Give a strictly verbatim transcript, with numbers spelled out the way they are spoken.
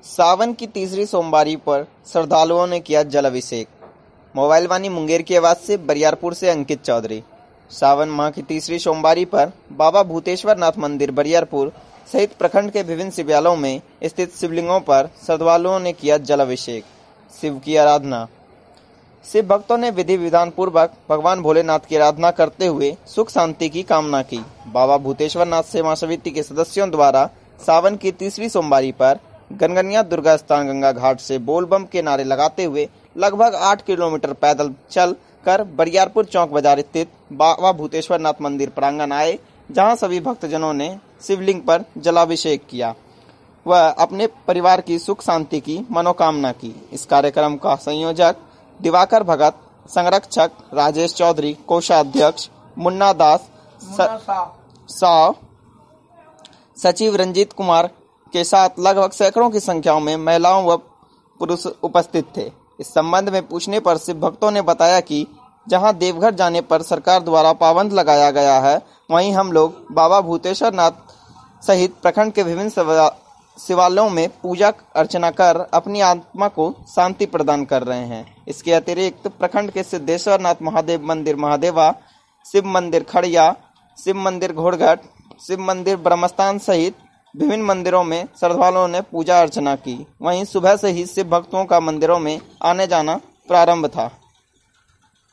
सावन की तीसरी सोमवारी पर श्रद्धालुओं ने किया जल अभिषेक। मोबाइल वाणी मुंगेर की आवाज से बरियारपुर से अंकित चौधरी। सावन माह की तीसरी सोमवारी पर बाबा भूतेश्वर नाथ मंदिर बरियारपुर सहित प्रखंड के विभिन्न शिवालयों में स्थित शिवलिंगों पर श्रद्धालुओं ने किया जल अभिषेक, शिव की आराधना। शिव भक्तों ने विधि विधान पूर्वक भगवान भोलेनाथ की आराधना करते हुए सुख शांति की कामना की। बाबा भूतेश्वर नाथ सेवा समिति के सदस्यों द्वारा सावन की तीसरी सोमवारी पर गनगनिया दुर्गा स्थान गंगा घाट से बोलबम के नारे लगाते हुए लगभग आठ किलोमीटर पैदल चल कर बरियारपुर चौक बाजार स्थित बाबा भूतेश्वर नाथ मंदिर प्रांगण आए, जहां सभी भक्तजनों ने शिवलिंग पर जलाभिषेक किया व अपने परिवार की सुख शांति की मनोकामना की। इस कार्यक्रम का संयोजक दिवाकर भगत, संरक्षक राजेश चौधरी, कोषाध्यक्ष मुन्ना दास, साव सचिव रंजीत कुमार के साथ लगभग सैकड़ों की संख्या में महिलाओं व पुरुष उपस्थित थे। इस संबंध में पूछने पर शिव भक्तों ने बताया कि जहां देवघर जाने पर सरकार द्वारा पाबंद लगाया गया है, वहीं हम लोग बाबा भूतेश्वर नाथ सहित प्रखंड के विभिन्न शिवालयों में पूजा अर्चना कर अपनी आत्मा को शांति प्रदान कर रहे हैं। इसके अतिरिक्त प्रखंड के सिद्धेश्वर नाथ महादेव मंदिर महादेवा, शिव मंदिर खड़िया, शिव मंदिर घोड़घट, शिव मंदिर ब्रह्मस्थान सहित विभिन्न मंदिरों में श्रद्धालुओं ने पूजा अर्चना की। वहीं सुबह से ही शिव भक्तों का मंदिरों में आने जाना प्रारंभ था।